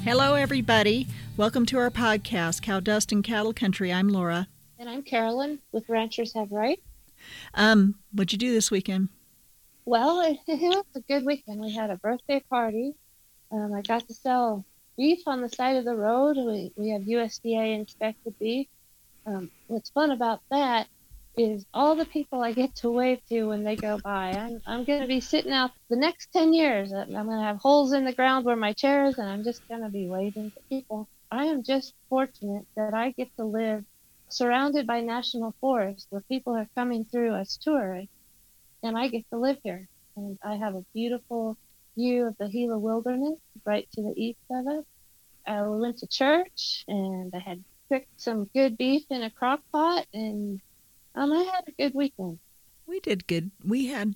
Hello, everybody. Welcome to our podcast, Cow Dust and Cattle Country. I'm Laura. And I'm Carolyn with Ranchers Have Right. What'd you do this weekend? Well, it was a good weekend. We had a birthday party. I got to sell beef on the side of the road. We have USDA inspected beef. What's fun about that is all the people I get to wave to when they go by. I'm going to be sitting out the next 10 years. I'm going to have holes in the ground where my chair is, and I'm just going to be waving to people. I am just fortunate that I get to live surrounded by national forests where people are coming through as tourists, and I get to live here. And I have a beautiful view of the Gila Wilderness right to the east of us. We went to church, and I had cooked some good beef in a crock pot, and I had a good weekend. We did good. We had,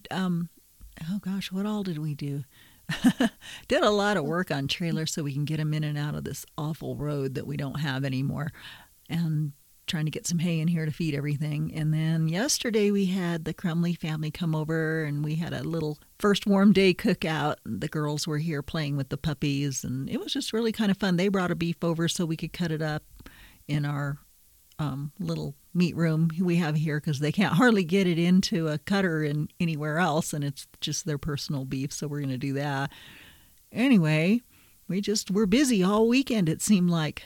what all did we do? Did a lot of work on trailers so we can get them in and out of this awful road that we don't have anymore, and trying to get some hay in here to feed everything. And then yesterday we had the Crumley family come over, and we had a little first warm day cookout. The girls were here playing with the puppies, and it was just really kind of fun. They brought a beef over so we could cut it up in our little meat room we have here, because they can't hardly get it into a cutter anywhere else, and it's just their personal beef, so we're going to do that. Anyway, we're busy all weekend, it seemed like.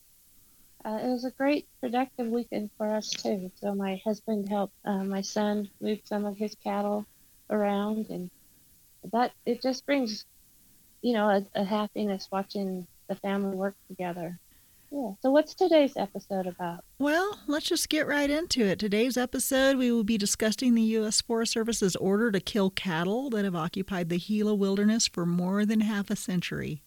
It was a great, productive weekend for us, too. So my husband helped my son move some of his cattle around, and it just brings, a happiness watching the family work together. Yeah. So what's today's episode about? Well, let's just get right into it. Today's episode, we will be discussing the U.S. Forest Service's order to kill cattle that have occupied the Gila Wilderness for more than half a century.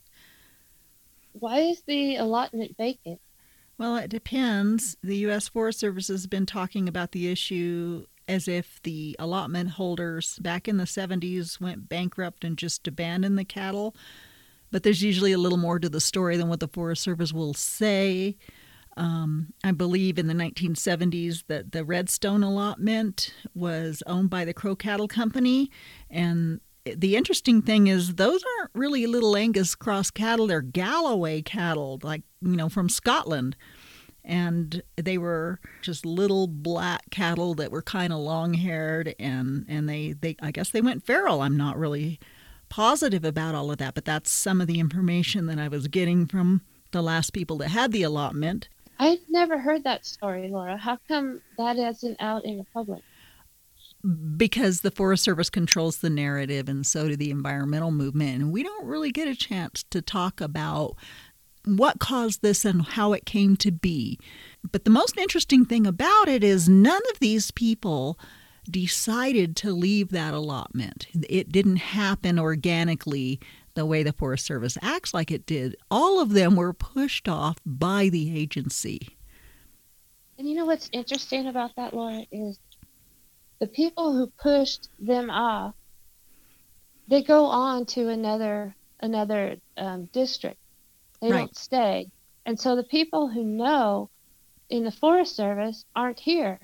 Why is the allotment vacant? Well, it depends. The U.S. Forest Service has been talking about the issue as if the allotment holders back in the 70s went bankrupt and just abandoned the cattle. But there's usually a little more to the story than what the Forest Service will say. I believe in the 1970s that the Redstone allotment was owned by the Crow Cattle Company. And the interesting thing is those aren't really Little Angus cross cattle. They're Galloway cattle, from Scotland. And they were just little black cattle that were kind of long-haired, and they I guess they went feral. I'm not really positive about all of that, but that's some of the information that I was getting from the last people that had the allotment. I've never heard that story, Laura. How come that isn't out in the public? Because the Forest Service controls the narrative, and so do the environmental movement, and we don't really get a chance to talk about what caused this and how it came to be. But the most interesting thing about it is none of these people decided to leave that allotment. It didn't happen organically the way the Forest Service acts like it did. All of them were pushed off by the agency. And you know what's interesting about that, Laura, is the people who pushed them off, they go on to another district. They Right. don't stay. And so the people who know in the Forest Service aren't here.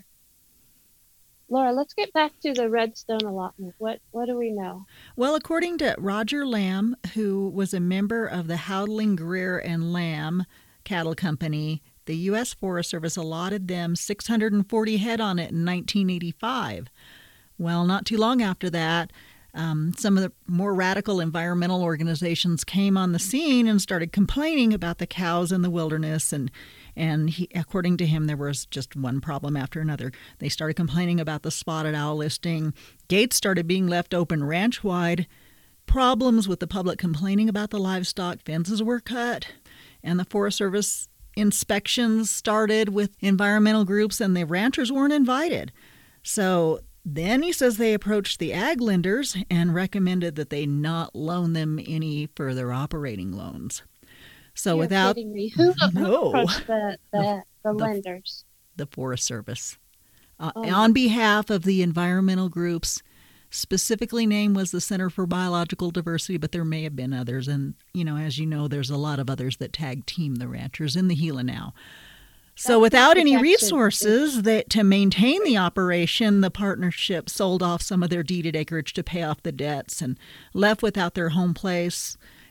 Laura, let's get back to the Redstone allotment. What do we know? Well, according to Roger Lamb, who was a member of the Howdling, Greer, and Lamb Cattle Company, the U.S. Forest Service allotted them 640 head on it in 1985. Well, not too long after that, some of the more radical environmental organizations came on the scene and started complaining about the cows in the wilderness. And according to him, there was just one problem after another. They started complaining about the spotted owl listing. Gates started being left open ranch-wide. Problems with the public complaining about the livestock. Fences were cut. And the Forest Service inspections started with environmental groups, and the ranchers weren't invited. So then he says they approached the ag lenders and recommended that they not loan them any further operating loans. So You're without kidding me. Who approached the lenders? The Forest Service. On behalf of the environmental groups, specifically named was the Center for Biological Diversity, but there may have been others. And, as you know, there's a lot of others that tag team the ranchers in the Gila now. So without any resources to maintain the operation, the partnership sold off some of their deeded acreage to pay off the debts and left without their home place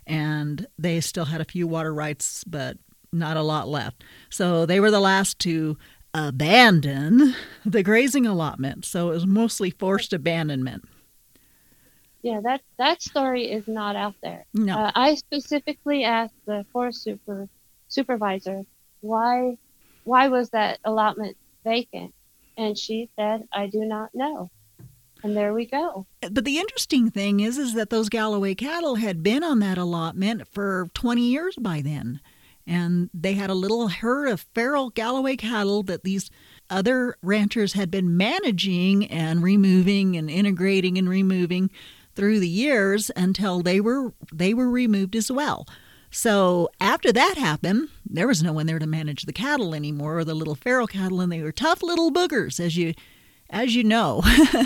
and they still had a few water rights, but not a lot left. So they were the last to abandon the grazing allotment. So it was mostly forced abandonment. Yeah, that story is not out there. No. I specifically asked the forest supervisor why was that allotment vacant, and she said, "I do not know." And there we go. But the interesting thing is that those Galloway cattle had been on that allotment for 20 years by then. And they had a little herd of feral Galloway cattle that these other ranchers had been managing and removing and integrating and removing through the years until they were removed as well. So after that happened, there was no one there to manage the cattle anymore, or the little feral cattle, and they were tough little boogers, as you know.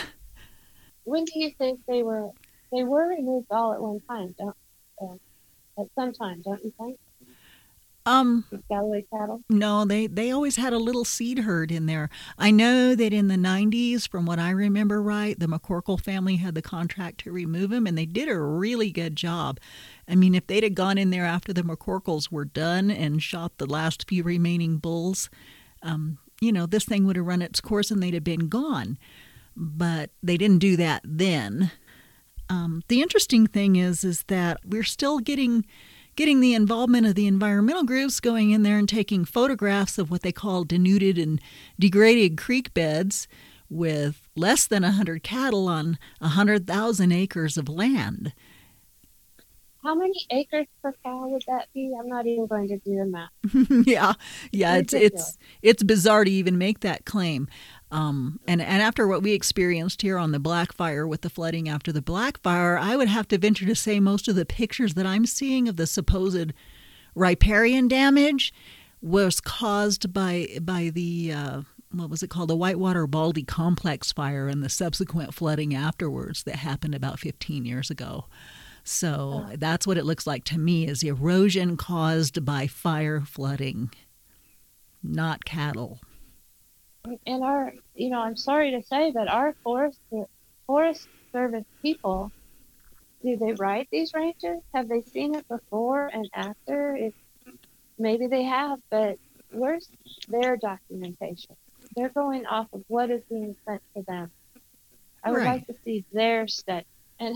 When do you think they were removed all at one time? At some time, don't you think? The Galloway cattle? No, they always had a little seed herd in there. I know that in the 90s, from what I remember right, the McCorkle family had the contract to remove them, and they did a really good job. I mean, if they'd have gone in there after the McCorkles were done and shot the last few remaining bulls, this thing would have run its course and they'd have been gone. But they didn't do that then. The interesting thing is that we're still getting the involvement of the environmental groups going in there and taking photographs of what they call denuded and degraded creek beds with less than 100 cattle on 100,000 acres of land. How many acres per cow would that be? I'm not even going to do the math. Yeah, it's bizarre to even make that claim. And after what we experienced here on the Blackfire with the flooding after the Blackfire, I would have to venture to say most of the pictures that I'm seeing of the supposed riparian damage was caused by the what was it called, the Whitewater Baldy Complex fire and the subsequent flooding afterwards that happened about 15 years ago. So that's what it looks like to me, is erosion caused by fire flooding, not cattle. And I'm sorry to say, but our Forest Service people, do they ride these ranches? Have they seen it before and after? Maybe they have, but where's their documentation? They're going off of what is being sent to them. I would like to see their study. And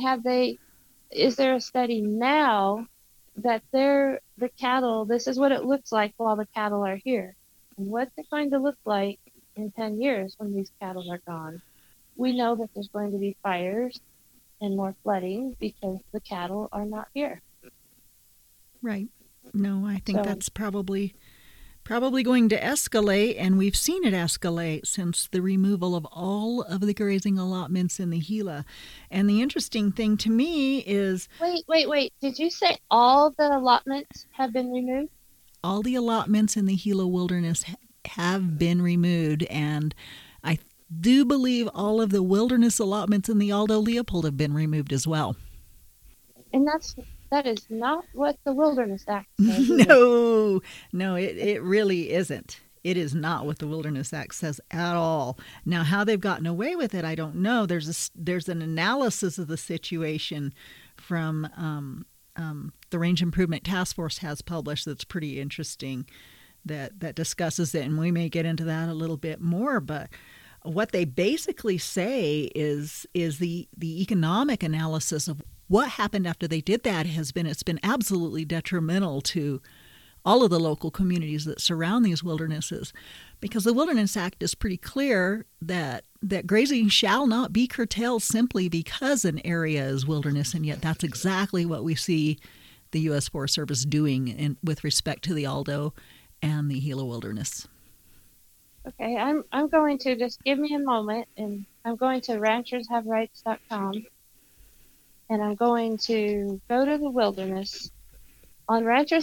is there a study now that the cattle, this is what it looks like while the cattle are here? And what's it going to look like in 10 years when these cattle are gone? We know that there's going to be fires and more flooding because the cattle are not here. Right. No, I think that's probably going to escalate, and we've seen it escalate since the removal of all of the grazing allotments in the Gila. And the interesting thing to me is... Wait. Did you say all the allotments have been removed? All the allotments in the Gila Wilderness have been removed, and I do believe all of the wilderness allotments in the Aldo Leopold have been removed as well. And that is not what the Wilderness Act says. No, it really isn't. It is not what the Wilderness Act says at all. Now, how they've gotten away with it, I don't know. There's an analysis of the situation from the Range Improvement Task Force has published that's pretty interesting, that discusses it, and we may get into that a little bit more. But what they basically say is the economic analysis of what happened after they did that it's been absolutely detrimental to all of the local communities that surround these wildernesses, because the Wilderness Act is pretty clear that grazing shall not be curtailed simply because an area is wilderness, and yet that's exactly what we see the U.S. Forest Service doing with respect to the Aldo and the Gila Wilderness. Okay, I'm going to just give me a moment, and I'm going to ranchershaverights.com, and I'm going to go to the wilderness. On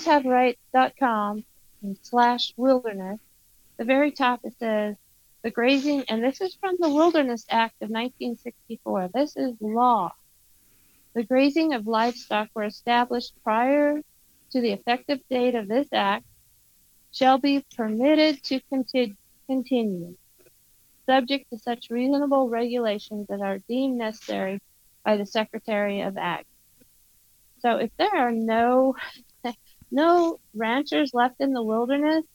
ranchershaverights.com/wilderness, the very top it says the grazing, and this is from the Wilderness Act of 1964. This is law. The grazing of livestock were established prior to the effective date of this act shall be permitted to continue, subject to such reasonable regulations that are deemed necessary by the Secretary of Ag. So if there are no ranchers left in the wilderness,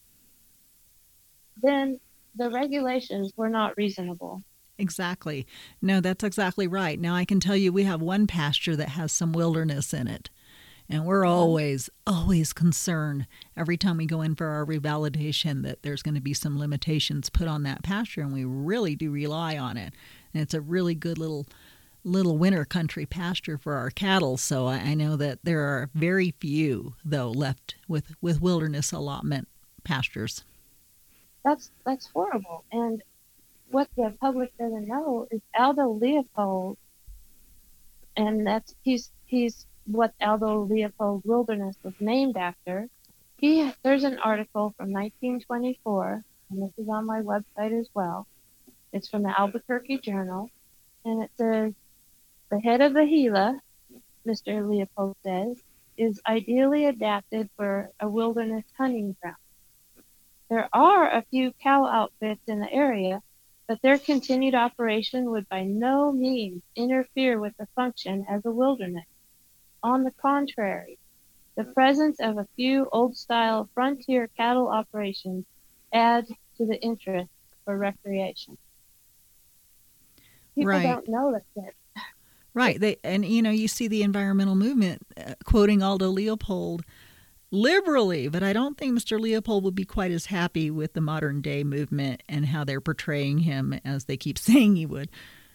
then the regulations were not reasonable. Exactly. No, that's exactly right. Now, I can tell you we have one pasture that has some wilderness in it. And we're always concerned every time we go in for our revalidation that there's going to be some limitations put on that pasture, and we really do rely on it. And it's a really good little winter country pasture for our cattle. So I know that there are very few, though, left with wilderness allotment pastures. That's horrible. And what the public doesn't know is Aldo Leopold, and he's what Aldo Leopold Wilderness was named after. There's an article from 1924, and this is on my website as well. It's from the Albuquerque Journal, and it says, the head of the Gila, Mr. Leopold says, is ideally adapted for a wilderness hunting ground. There are a few cow outfits in the area, but their continued operation would by no means interfere with the function as a wilderness. On the contrary, the presence of a few old-style frontier cattle operations adds to the interest for recreation. People don't know that. Right. You see the environmental movement quoting Aldo Leopold liberally, but I don't think Mr. Leopold would be quite as happy with the modern day movement and how they're portraying him as they keep saying he would.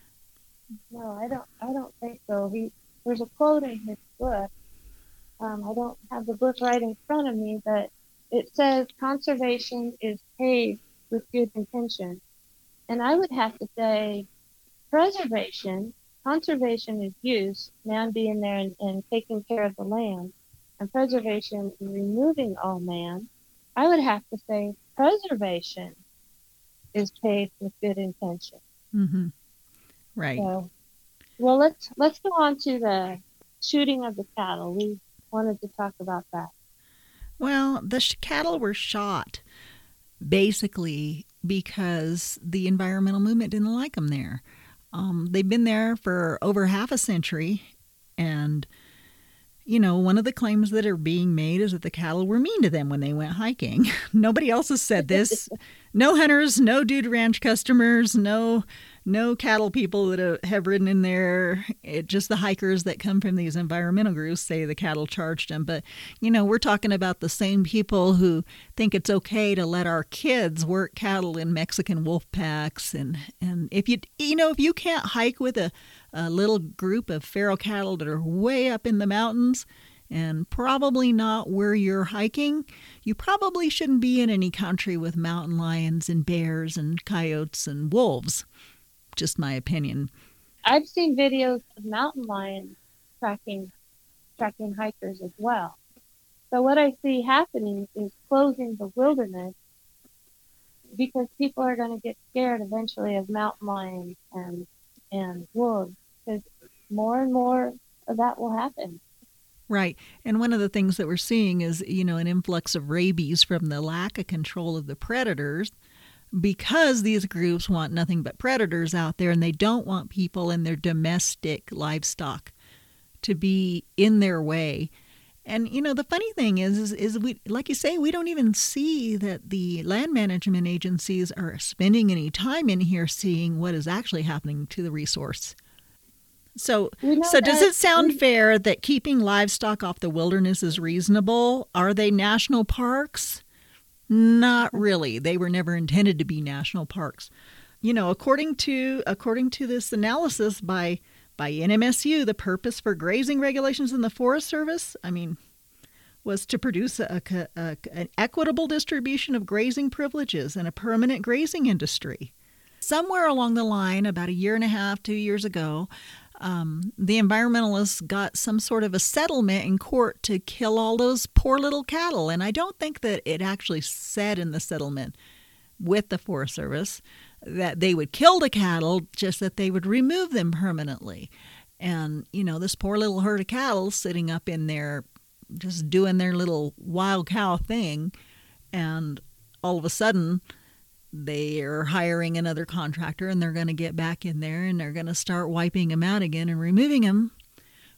No, I don't think so. There's a quote in his book. I don't have the book right in front of me, but it says conservation is paved with good intention. And I would have to say conservation is use, man being there and taking care of the land. And preservation is removing all man. I would have to say preservation is paved with good intention. Mm-hmm. Right. So, well, let's go on to the shooting of the cattle. We wanted to talk about that. Well, the cattle were shot basically because the environmental movement didn't like them there. They've been there for over half a century, and one of the claims that are being made is that the cattle were mean to them when they went hiking. Nobody else has said this. No hunters, no Dude Ranch customers, no cattle people that have ridden in there. Just the hikers that come from these environmental groups say the cattle charged them. But, we're talking about the same people who think it's okay to let our kids work cattle in Mexican wolf packs. And if you can't hike with a little group of feral cattle that are way up in the mountains and probably not where you're hiking, you probably shouldn't be in any country with mountain lions and bears and coyotes and wolves. Just my opinion. I've seen videos of mountain lions tracking hikers as well. So what I see happening is closing the wilderness because people are going to get scared eventually of mountain lions and wolves, because more and more of that will happen. Right. And one of the things that we're seeing is, an influx of rabies from the lack of control of the predators, because these groups want nothing but predators out there, and they don't want people and their domestic livestock to be in their way. And, the funny thing is we, like you say, we don't even see that the land management agencies are spending any time in here seeing what is actually happening to the resource. So does it sound fair that keeping livestock off the wilderness is reasonable? Are they national parks? Not really. They were never intended to be national parks. According to this analysis by NMSU, the purpose for grazing regulations in the Forest Service, was to produce an equitable distribution of grazing privileges and a permanent grazing industry. Somewhere along the line, about a year and a half, 2 years ago, the environmentalists got some sort of a settlement in court to kill all those poor little cattle. And I don't think that it actually said in the settlement with the Forest Service that they would kill the cattle, just that they would remove them permanently. And, this poor little herd of cattle sitting up in there just doing their little wild cow thing. And all of a sudden, they are hiring another contractor, and they're going to get back in there and they're going to start wiping them out again and removing them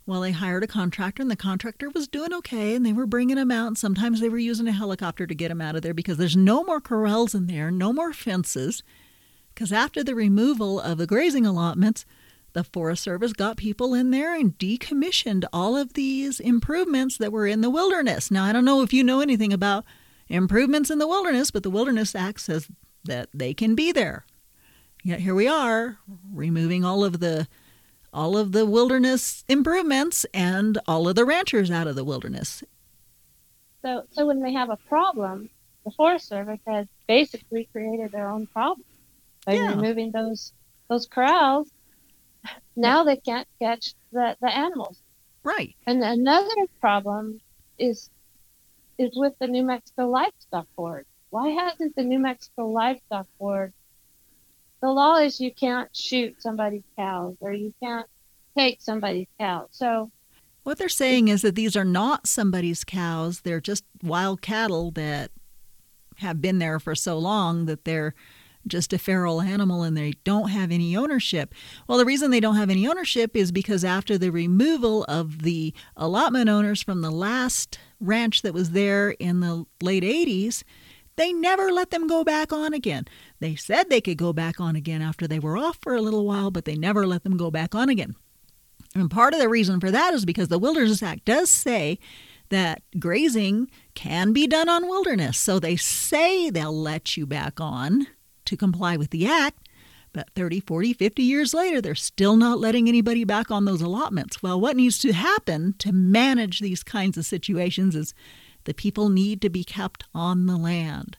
Well, they hired a contractor, and the contractor was doing okay, and they were bringing them out. And sometimes they were using a helicopter to get them out of there because there's no more corrals in there, no more fences. Because after the removal of the grazing allotments, the Forest Service got people in there and decommissioned all of these improvements that were in the wilderness. Now, I don't know if you know anything about improvements in the wilderness, but the Wilderness Act says that they can be there. Yet here we are, removing all of the wilderness improvements and all of the ranchers out of the wilderness. So when they have a problem, the Forest Service has basically created their own problem by removing those corrals. Now they can't catch the animals. Right. And another problem is with the New Mexico Livestock Board. Why hasn't the New Mexico Livestock Board? The law is you can't shoot somebody's cows or you can't take somebody's cows. So what they're saying is that these are not somebody's cows. They're just wild cattle that have been there for so long that they're just a feral animal and they don't have any ownership. Well, the reason they don't have any ownership is because after the removal of the allotment owners from the last ranch that was there in the late 80s, they never let them go back on again. They said they could go back on again after they were off for a little while, but they never let them go back on again. And part of the reason for that is because the Wilderness Act does say that grazing can be done on wilderness. So they say they'll let you back on to comply with the act, but 30, 40, 50 years later, they're still not letting anybody back on those allotments. Well, what needs to happen to manage these kinds of situations is the people need to be kept on the land.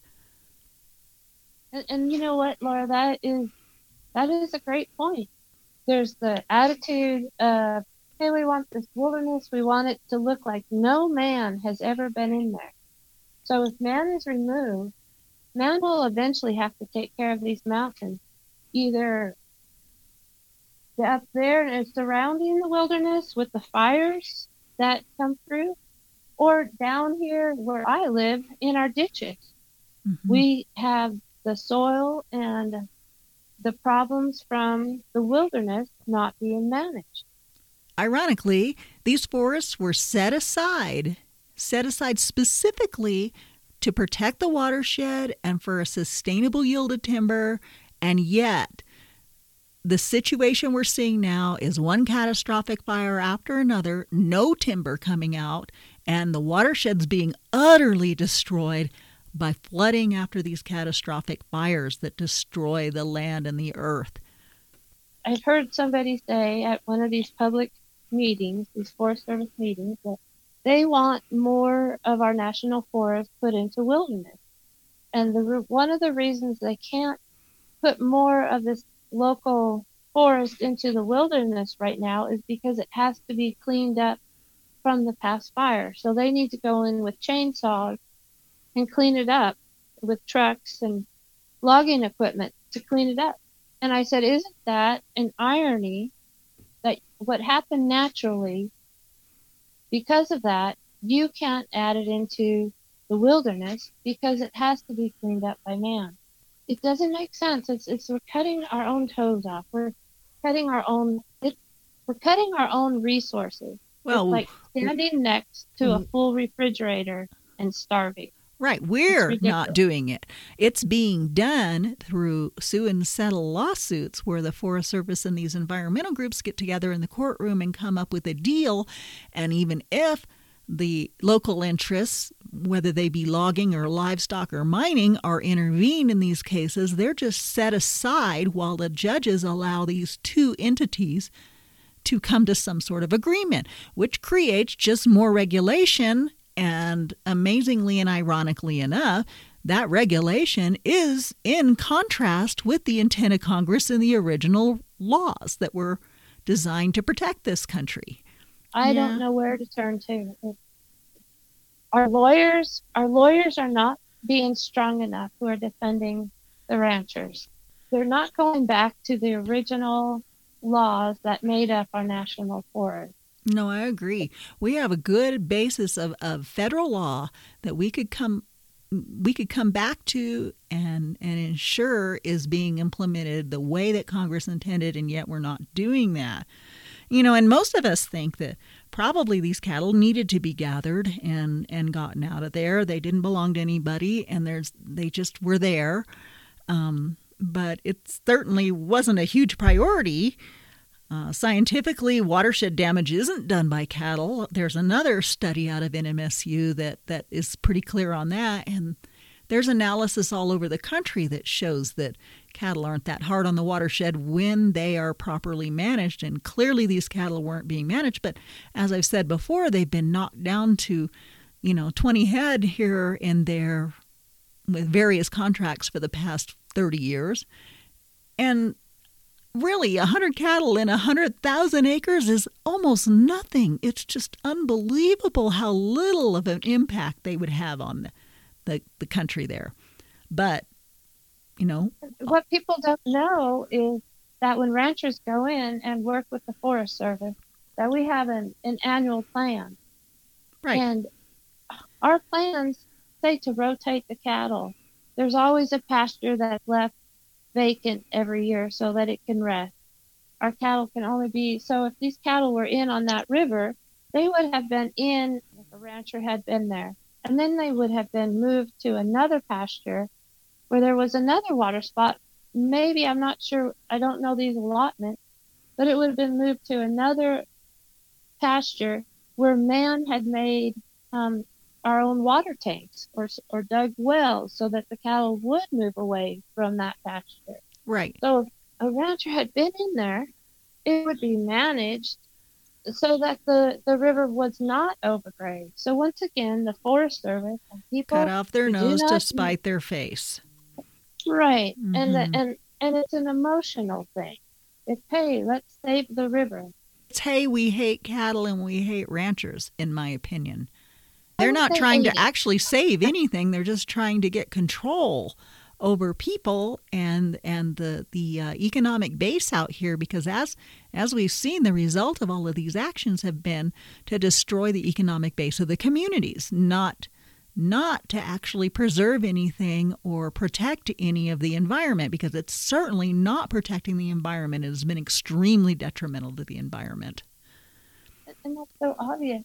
And you know what, Laura, that is a great point. There's the attitude of, hey, we want this wilderness, we want it to look like no man has ever been in there. So if man is removed, man will eventually have to take care of these mountains, either up there and surrounding the wilderness with the fires that come through, or down here where I live in our ditches. Mm-hmm. We have the soil and the problems from the wilderness not being managed. Ironically, these forests were set aside specifically to protect the watershed and for a sustainable yield of timber, and yet the situation we're seeing now is one catastrophic fire after another, no timber coming out, and the watershed's being utterly destroyed by flooding after these catastrophic fires that destroy the land and the earth. I've heard somebody say at one of these public meetings, these Forest Service meetings, that they want more of our national forest put into wilderness. And one of the reasons they can't put more of this local forest into the wilderness right now is because it has to be cleaned up from the past fire. So they need to go in with chainsaws and clean it up with trucks and logging equipment to clean it up. And I said, isn't that an irony that what happened naturally, because of that, you can't add it into the wilderness because it has to be cleaned up by man. It doesn't make sense. We're cutting our own toes off. We're cutting our own resources. Well, it's like standing next to a full refrigerator and starving. Right. We're not doing it. It's being done through sue and settle lawsuits where the Forest Service and these environmental groups get together in the courtroom and come up with a deal. And even if the local interests, whether they be logging or livestock or mining, are intervened in these cases, they're just set aside while the judges allow these two entities to come to some sort of agreement, which creates just more regulation. And amazingly and ironically enough, that regulation is in contrast with the intent of Congress and the original laws that were designed to protect this country. I don't know where to turn to. Our lawyers are not being strong enough who are defending the ranchers. They're not going back to the original laws that made up our national forest. No, I agree. We have a good basis of federal law that we could come back to and ensure is being implemented the way that Congress intended, and yet we're not doing that. And most of us think that probably these cattle needed to be gathered and gotten out of there. They didn't belong to anybody, and they just were there. But it certainly wasn't a huge priority. Scientifically, watershed damage isn't done by cattle. There's another study out of NMSU that is pretty clear on that, and there's analysis all over the country that shows that cattle aren't that hard on the watershed when they are properly managed, and clearly these cattle weren't being managed. But as I've said before, they've been knocked down to 20 head here and there with various contracts for the past 30 years. And really, 100 cattle in 100,000 acres is almost nothing. It's just unbelievable how little of an impact they would have on the country there. But, what people don't know is that when ranchers go in and work with the Forest Service, that we have an annual plan. Right. And our plans say to rotate the cattle. There's always a pasture that's left vacant every year so that it can rest. Our cattle can only be, so if these cattle were in on that river, they would have been in if a rancher had been there. And then they would have been moved to another pasture where there was another water spot. Maybe, I'm not sure, I don't know these allotments, but it would have been moved to another pasture where man had made our own water tanks or dug wells so that the cattle would move away from that pasture. Right. So if a rancher had been in there, it would be managed so that the river was not overgrazed. So once again, the Forest Service and people cut off their nose to spite their face. Right. Mm-hmm. And it's an emotional thing. It's, hey, let's save the river. It's, hey, we hate cattle and we hate ranchers, in my opinion. They're not trying to actually save anything. They're just trying to get control over people and the economic base out here, because as we've seen, the result of all of these actions have been to destroy the economic base of the communities, not to actually preserve anything or protect any of the environment, because it's certainly not protecting the environment. It has been extremely detrimental to the environment. And that's so obvious.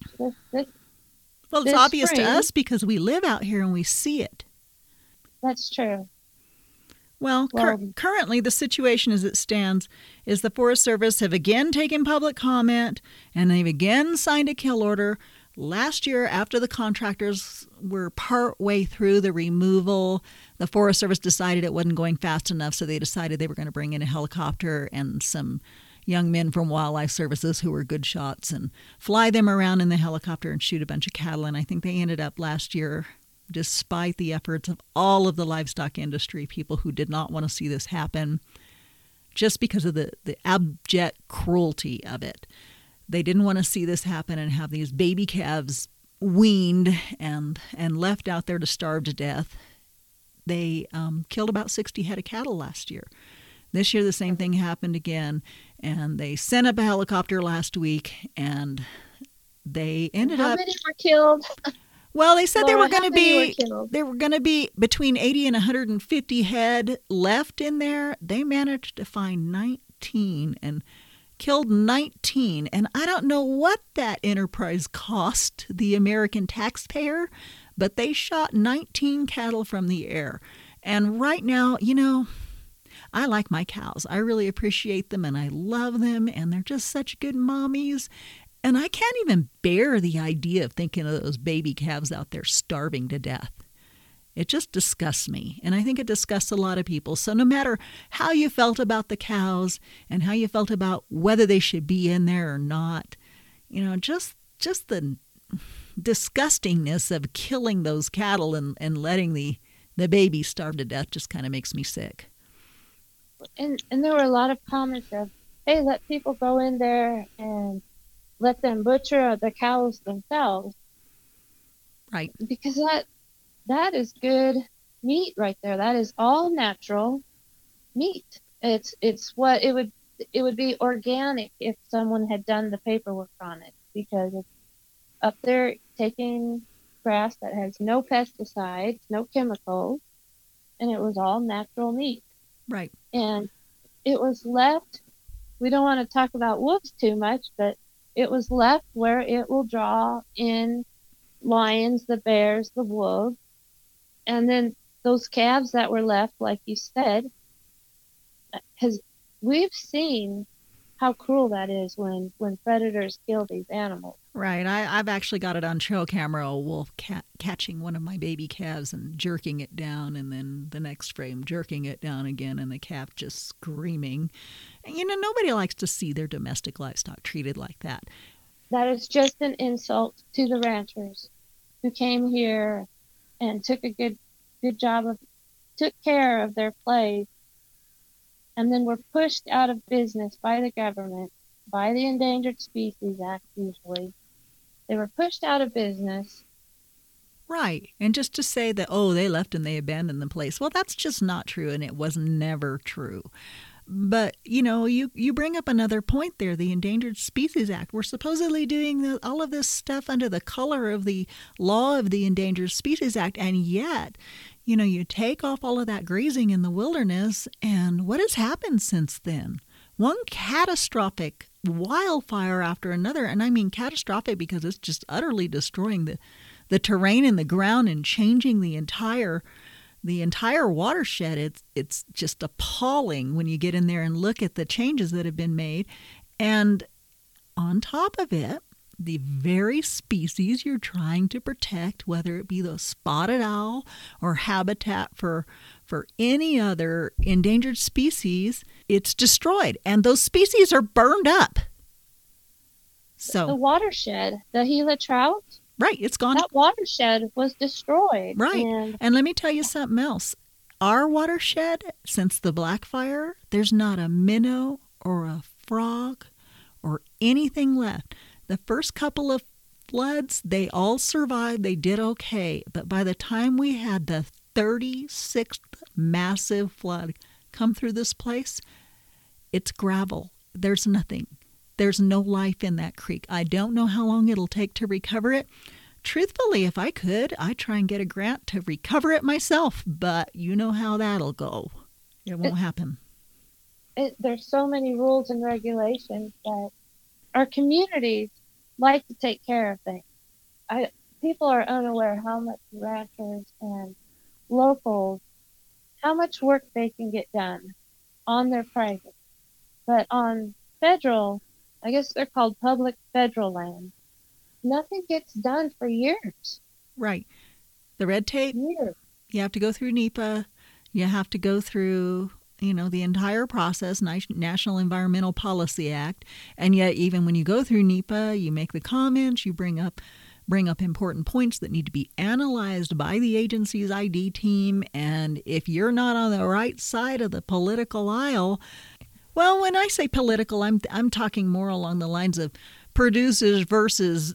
Well, it's obvious to us because we live out here and we see it. That's true. Well, currently the situation as it stands is the Forest Service have again taken public comment, and they've again signed a kill order. Last year, after the contractors were part way through the removal, the Forest Service decided it wasn't going fast enough, so they decided they were going to bring in a helicopter and some young men from Wildlife Services who were good shots and fly them around in the helicopter and shoot a bunch of cattle. And I think they ended up last year, despite the efforts of all of the livestock industry people who did not want to see this happen, just because of the abject cruelty of it. They didn't want to see this happen and have these baby calves weaned and left out there to starve to death. They killed about 60 head of cattle last year. This year, the same thing happened again, and they sent up a helicopter last week, and they ended up... How many were killed? Well, they said Laura, there were going to be between 80 and 150 head left in there. They managed to find 19 and killed 19, and I don't know what that enterprise cost the American taxpayer, but they shot 19 cattle from the air. And right now, I like my cows. I really appreciate them, and I love them, and they're just such good mommies. And I can't even bear the idea of thinking of those baby calves out there starving to death. It just disgusts me, and I think it disgusts a lot of people. So no matter how you felt about the cows and how you felt about whether they should be in there or not, just the disgustingness of killing those cattle and letting the babies starve to death just kind of makes me sick. And there were a lot of comments of, hey, let people go in there and let them butcher the cows themselves. Right. Because that is good meat right there. That is all natural meat. It's what it would be organic if someone had done the paperwork on it, because it's up there taking grass that has no pesticides, no chemicals, and it was all natural meat. Right. And it was left. We don't want to talk about wolves too much, but It was left where it will draw in lions, the bears, the wolves, and then those calves that were left, like you said, because we've seen how cruel that is when predators kill these animals. Right. I've actually got it on trail camera, a wolf catching one of my baby calves and jerking it down, and then the next frame jerking it down again, and the calf just screaming. And, nobody likes to see their domestic livestock treated like that. That is just an insult to the ranchers who came here and took a good took care of their place, and then were pushed out of business by the government, by the Endangered Species Act usually. They were pushed out of business. Right. And just to say that, they left and they abandoned the place, well, that's just not true, and it was never true. But, you bring up another point there, the Endangered Species Act. We're supposedly doing all of this stuff under the color of the law of the Endangered Species Act, and yet, you take off all of that grazing in the wilderness, and what has happened since then? One catastrophic wildfire after another, and I mean catastrophic because it's just utterly destroying the terrain and the ground and changing the entire watershed. It's just appalling when you get in there and look at the changes that have been made. And on top of it, the very species you're trying to protect, whether it be the spotted owl or habitat for any other endangered species, it's destroyed. And those species are burned up. So the watershed, the Gila trout, right, it's gone. That watershed was destroyed. Right. And let me tell you something else. Our watershed, since the Black Fire, there's not a minnow or a frog or anything left. The first couple of floods, they all survived. They did okay. But by the time we had the 36th massive flood come through this place, it's gravel. There's nothing. There's no life in that creek. I don't know how long it'll take to recover it. Truthfully, if I could, I'd try and get a grant to recover it myself, but you know how that'll go. It won't happen. There's so many rules and regulations that our communities like to take care of things. People are unaware how much ranchers and locals, how much work they can get done on their private. But on federal, I guess they're called public federal land, nothing gets done for years. Right. The red tape, years. You have to go through NEPA. You have to go through, the entire process, National Environmental Policy Act. And yet, even when you go through NEPA, you make the comments, you bring up important points that need to be analyzed by the agency's ID team. And if you're not on the right side of the political aisle, well, when I say political, I'm talking more along the lines of producers versus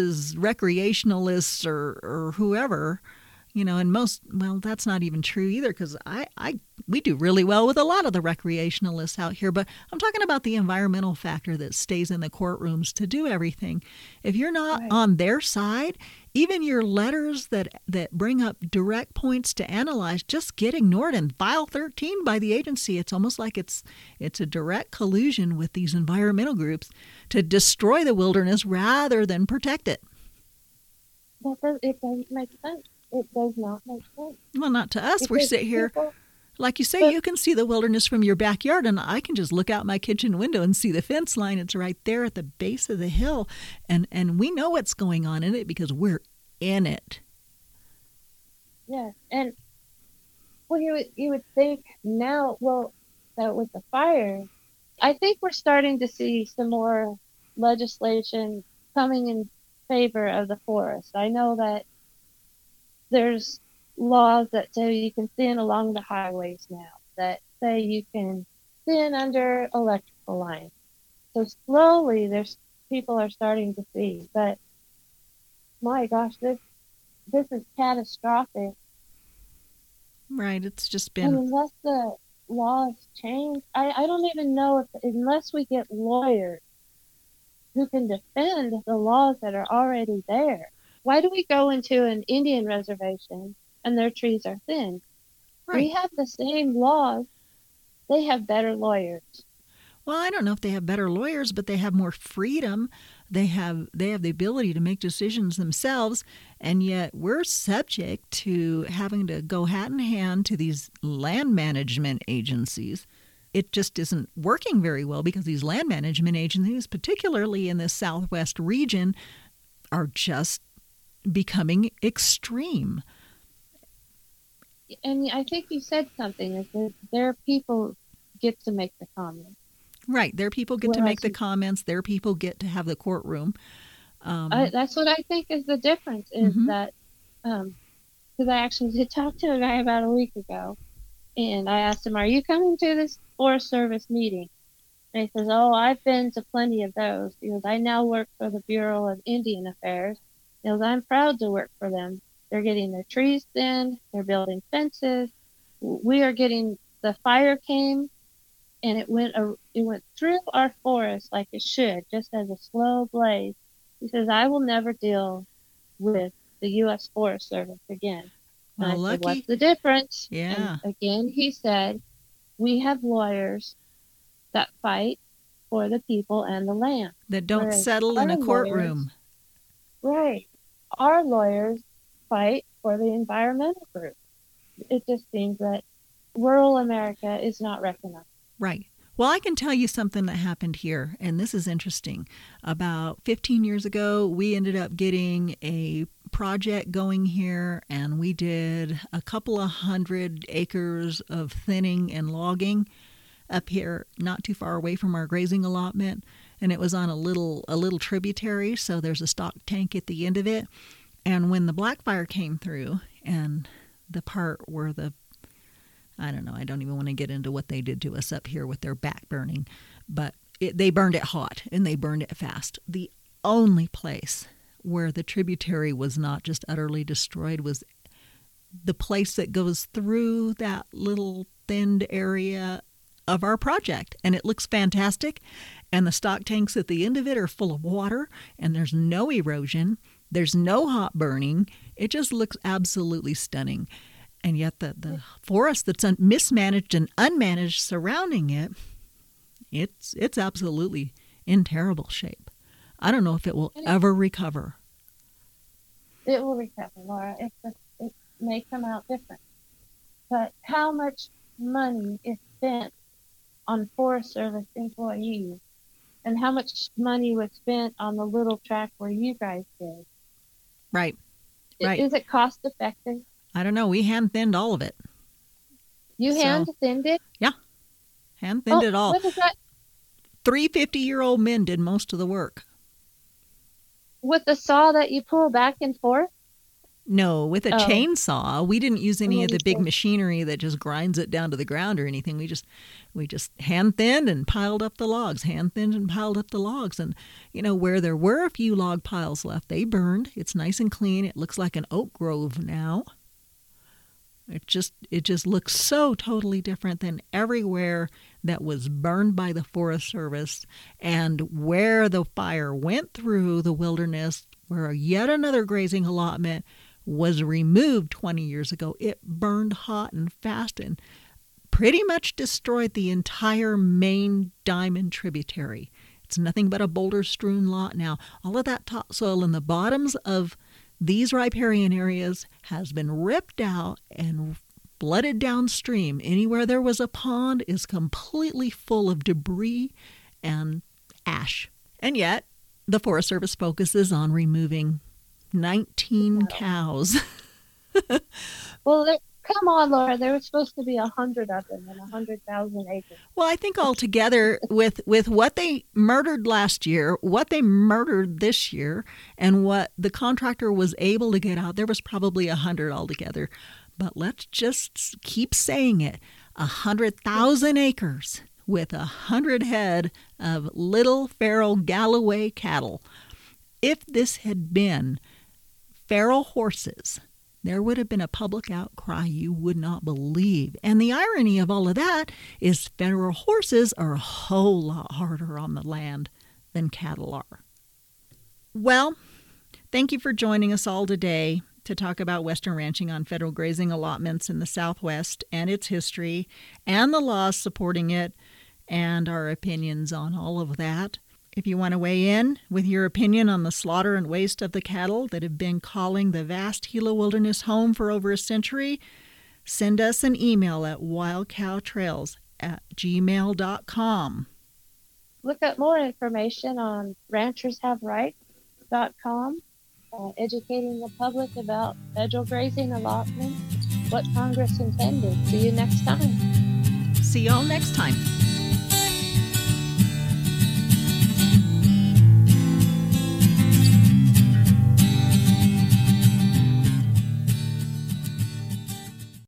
recreationalists or whoever, and that's not even true either, because we do really well with a lot of the recreationalists out here, but I'm talking about the environmental factor that stays in the courtrooms to do everything. If you're not on their side, even your letters that bring up direct points to analyze just get ignored in file 13 by the agency. It's almost like it's a direct collusion with these environmental groups to destroy the wilderness rather than protect it. It doesn't make sense. It does not make sense. Well, not to us. We sit here, like you say, you can see the wilderness from your backyard, and I can just look out my kitchen window and see the fence line. It's right there at the base of the hill, and we know what's going on in it because we're in it. Yes, and well, you would think now, that with the fire, I think we're starting to see some more legislation coming in favor of the forest. I know that there's laws that say you can thin along the highways now, that say you can thin under electrical lines. So slowly people are starting to see, but my gosh, this is catastrophic. Right, it's just been... And unless the laws change, I don't even know unless we get lawyers who can defend the laws that are already there. Why do we go into an Indian reservation and their trees are thin? Right. We have the same laws. They have better lawyers. Well, I don't know if they have better lawyers, but they have more freedom. They have the ability to make decisions themselves, and yet we're subject to having to go hat in hand to these land management agencies. It just isn't working very well because these land management agencies, particularly in the Southwest region, are just becoming extreme. And I think you said something, is that their people get to make the comments. Right. Their people get to make the comments. Their people get to have the courtroom. That's what I think is the difference, is that, because I actually did talk to a guy about a week ago, and I asked him, are you coming to this Forest Service meeting? And he says, oh, I've been to plenty of those. He goes, I now work for the Bureau of Indian Affairs. He goes, I'm proud to work for them. They're getting their trees thinned. They're building fences. We are getting, the fire came, and it went through our forest like it should, just as a slow blaze. He says, I will never deal with the U.S. Forest Service again. And I said, what's the difference? Yeah. And again, he said, we have lawyers that fight for the people and the land. That don't settle in a courtroom. Right. Our lawyers fight for the environmental group. It just seems that rural America is not recognized. Right. Well, I can tell you something that happened here, and this is interesting. About 15 years ago, we ended up getting a project going here, and we did a couple of 100 acres of thinning and logging up here, not too far away from our grazing allotment, and it was on a little tributary, so there's a stock tank at the end of it. And when the black fire came through, and the part where I don't know, I don't even want to get into what they did to us up here with their back burning, but they burned it hot, and they burned it fast. The only place where the tributary was not just utterly destroyed was the place that goes through that little thinned area of our project, and it looks fantastic, and the stock tanks at the end of it are full of water, and there's no erosion, there's no hot burning. It just looks absolutely stunning. And yet the forest that's mismanaged and unmanaged surrounding it, it's absolutely in terrible shape. I don't know if it will ever recover. It will recover, Laura. It may come out different. But how much money is spent on Forest Service employees, and how much money was spent on the little track where you guys did? Right. Is it cost effective? I don't know. We hand thinned all of it. You hand thinned it? Yeah. Hand thinned it all. What is that? 3 50-year-old men did most of the work. With the saw that you pull back and forth? No, with a chainsaw. We didn't use any of the big machinery that just grinds it down to the ground or anything. We just hand thinned and piled up the logs. Hand thinned and piled up the logs. And, where there were a few log piles left, they burned. It's nice and clean. It looks like an oak grove now. It just looks so totally different than everywhere that was burned by the Forest Service, and where the fire went through the wilderness, where yet another grazing allotment was removed 20 years ago. It burned hot and fast and pretty much destroyed the entire main Diamond tributary. It's nothing but a boulder-strewn lot now. All of that topsoil in the bottoms of these riparian areas has been ripped out and flooded downstream. Anywhere there was a pond is completely full of debris and ash. And yet, the Forest Service focuses on removing 19 cows. Well, come on, Laura. There was supposed to be 100 of them in 100,000 acres. Well, I think altogether with what they murdered last year, what they murdered this year, and what the contractor was able to get out, there was probably 100 altogether. But let's just keep saying it. 100,000 acres with 100 head of little feral Galloway cattle. If this had been feral horses, there would have been a public outcry you would not believe. And the irony of all of that is feral horses are a whole lot harder on the land than cattle are. Well, thank you for joining us all today to talk about Western ranching on federal grazing allotments in the Southwest and its history and the laws supporting it and our opinions on all of that. If you want to weigh in with your opinion on the slaughter and waste of the cattle that have been calling the vast Gila Wilderness home for over a century, send us an email at wildcowtrails@gmail.com. Look up more information on ranchershaverights.com, educating the public about federal grazing allotment, what Congress intended. See you next time. See y'all next time.